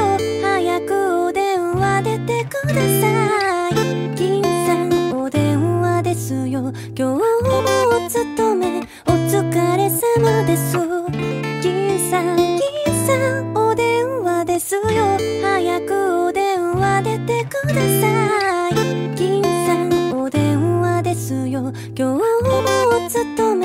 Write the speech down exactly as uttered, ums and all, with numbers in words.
早くお電話出てください。銀さんお電話ですよ。今日もお勤めお疲れ様です。銀さん銀さんお電話ですよ。早くお電話出てください。銀さんお電話ですよ。今日もお勤め